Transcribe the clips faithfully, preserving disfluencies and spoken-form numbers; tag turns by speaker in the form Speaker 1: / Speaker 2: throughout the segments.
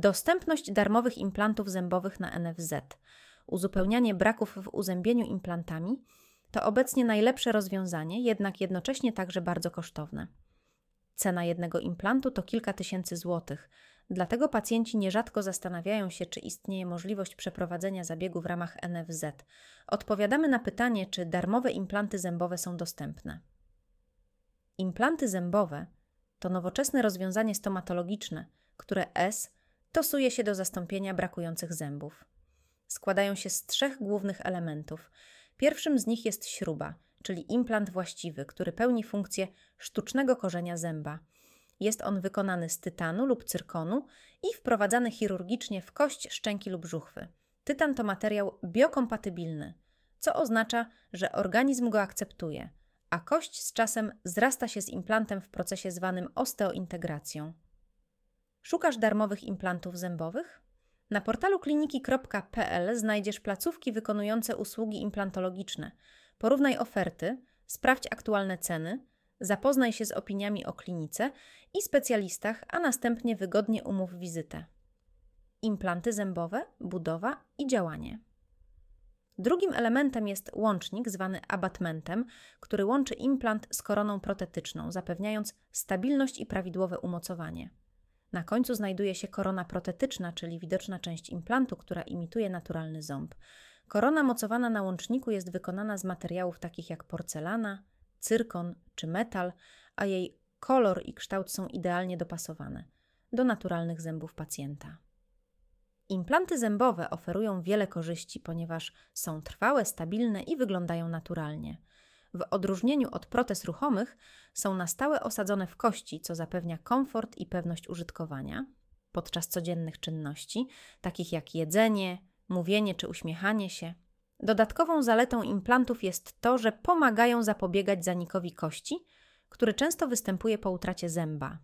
Speaker 1: Dostępność darmowych implantów zębowych na N F Z, uzupełnianie braków w uzębieniu implantami to obecnie najlepsze rozwiązanie, jednak jednocześnie także bardzo kosztowne. Cena jednego implantu to kilka tysięcy złotych, dlatego pacjenci nierzadko zastanawiają się, czy istnieje możliwość przeprowadzenia zabiegu w ramach N F Z. Odpowiadamy na pytanie, czy darmowe implanty zębowe są dostępne. Implanty zębowe to nowoczesne rozwiązanie stomatologiczne, które S stosuje się do zastąpienia brakujących zębów. Składają się z trzech głównych elementów. Pierwszym z nich jest śruba, czyli implant właściwy, który pełni funkcję sztucznego korzenia zęba. Jest on wykonany z tytanu lub cyrkonu i wprowadzany chirurgicznie w kość szczęki lub żuchwy. Tytan to materiał biokompatybilny, co oznacza, że organizm go akceptuje, a kość z czasem zrasta się z implantem w procesie zwanym osteointegracją. Szukasz darmowych implantów zębowych? Na portalu kliniki kropka p l znajdziesz placówki wykonujące usługi implantologiczne. Porównaj oferty, sprawdź aktualne ceny, zapoznaj się z opiniami o klinice i specjalistach, a następnie wygodnie umów wizytę. Implanty zębowe, budowa i działanie. Drugim elementem jest łącznik zwany abatmentem, który łączy implant z koroną protetyczną, zapewniając stabilność i prawidłowe umocowanie. Na końcu znajduje się korona protetyczna, czyli widoczna część implantu, która imituje naturalny ząb. Korona mocowana na łączniku jest wykonana z materiałów takich jak porcelana, cyrkon czy metal, a jej kolor i kształt są idealnie dopasowane do naturalnych zębów pacjenta. Implanty zębowe oferują wiele korzyści, ponieważ są trwałe, stabilne i wyglądają naturalnie. W odróżnieniu od protez ruchomych są na stałe osadzone w kości, co zapewnia komfort i pewność użytkowania podczas codziennych czynności, takich jak jedzenie, mówienie czy uśmiechanie się. Dodatkową zaletą implantów jest to, że pomagają zapobiegać zanikowi kości, który często występuje po utracie zęba.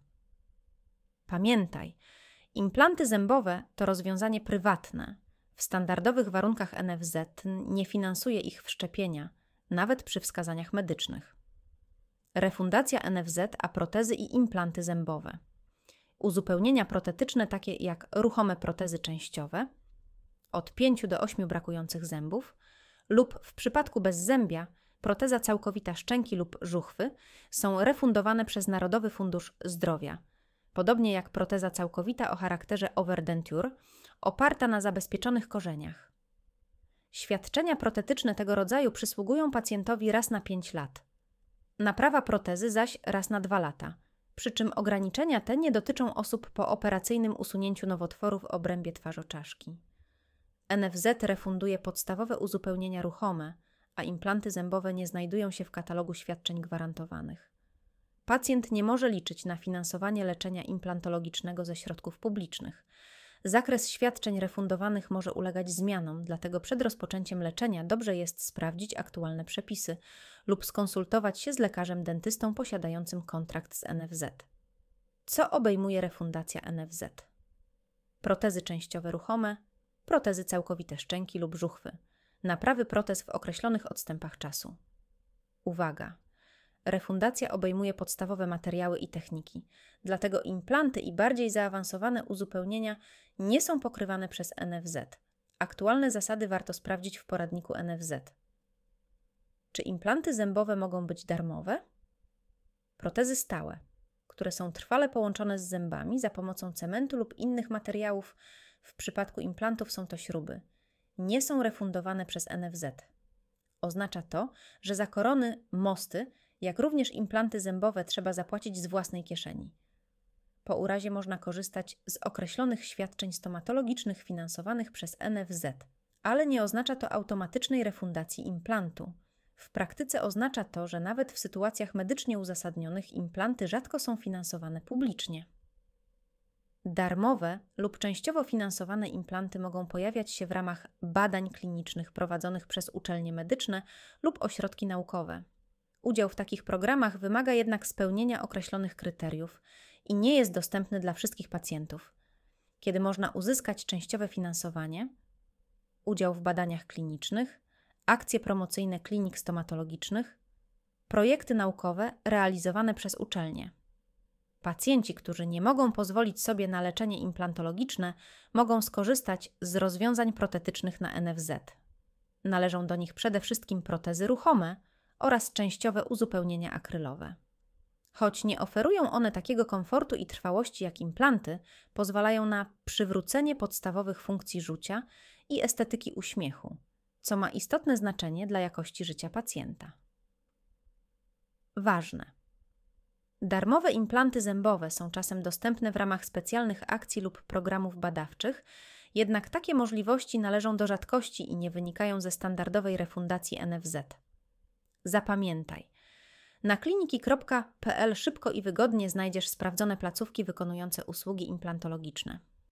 Speaker 1: Pamiętaj, implanty zębowe to rozwiązanie prywatne. W standardowych warunkach N F Z nie finansuje ich wszczepienia, nawet przy wskazaniach medycznych. Refundacja N F Z, a protezy i implanty zębowe. Uzupełnienia protetyczne takie jak ruchome protezy częściowe, od pięciu do ośmiu brakujących zębów, lub w przypadku bezzębia proteza całkowita szczęki lub żuchwy są refundowane przez Narodowy Fundusz Zdrowia, podobnie jak proteza całkowita o charakterze overdenture, oparta na zabezpieczonych korzeniach. Świadczenia protetyczne tego rodzaju przysługują pacjentowi raz na pięć lat. Naprawa protezy zaś raz na dwa lata, przy czym ograniczenia te nie dotyczą osób po operacyjnym usunięciu nowotworu w obrębie twarzoczaszki. N F Z refunduje podstawowe uzupełnienia ruchome, a implanty zębowe nie znajdują się w katalogu świadczeń gwarantowanych. Pacjent nie może liczyć na finansowanie leczenia implantologicznego ze środków publicznych. Zakres świadczeń refundowanych może ulegać zmianom, dlatego przed rozpoczęciem leczenia dobrze jest sprawdzić aktualne przepisy lub skonsultować się z lekarzem dentystą posiadającym kontrakt z N F Z. Co obejmuje refundacja N F Z? Protezy częściowe ruchome, protezy całkowite szczęki lub żuchwy, naprawy protez w określonych odstępach czasu. Uwaga! Refundacja obejmuje podstawowe materiały i techniki, dlatego implanty i bardziej zaawansowane uzupełnienia nie są pokrywane przez N F Z. Aktualne zasady warto sprawdzić w poradniku N F Z. Czy implanty zębowe mogą być darmowe? Protezy stałe, które są trwale połączone z zębami za pomocą cementu lub innych materiałów, w przypadku implantów są to śruby, nie są refundowane przez N F Z. Oznacza to, że za korony, mosty, jak również implanty zębowe trzeba zapłacić z własnej kieszeni. Po urazie można korzystać z określonych świadczeń stomatologicznych finansowanych przez N F Z, ale nie oznacza to automatycznej refundacji implantu. W praktyce oznacza to, że nawet w sytuacjach medycznie uzasadnionych implanty rzadko są finansowane publicznie. Darmowe lub częściowo finansowane implanty mogą pojawiać się w ramach badań klinicznych prowadzonych przez uczelnie medyczne lub ośrodki naukowe. Udział w takich programach wymaga jednak spełnienia określonych kryteriów i nie jest dostępny dla wszystkich pacjentów. Kiedy można uzyskać częściowe finansowanie, udział w badaniach klinicznych, akcje promocyjne klinik stomatologicznych, projekty naukowe realizowane przez uczelnie. Pacjenci, którzy nie mogą pozwolić sobie na leczenie implantologiczne, mogą skorzystać z rozwiązań protetycznych na N F Z. Należą do nich przede wszystkim protezy ruchome oraz częściowe uzupełnienia akrylowe. Choć nie oferują one takiego komfortu i trwałości jak implanty, pozwalają na przywrócenie podstawowych funkcji rzucia i estetyki uśmiechu, co ma istotne znaczenie dla jakości życia pacjenta. Ważne. Darmowe implanty zębowe są czasem dostępne w ramach specjalnych akcji lub programów badawczych, jednak takie możliwości należą do rzadkości i nie wynikają ze standardowej refundacji N F Z. Zapamiętaj, na kliniki kropka p l szybko i wygodnie znajdziesz sprawdzone placówki wykonujące usługi implantologiczne.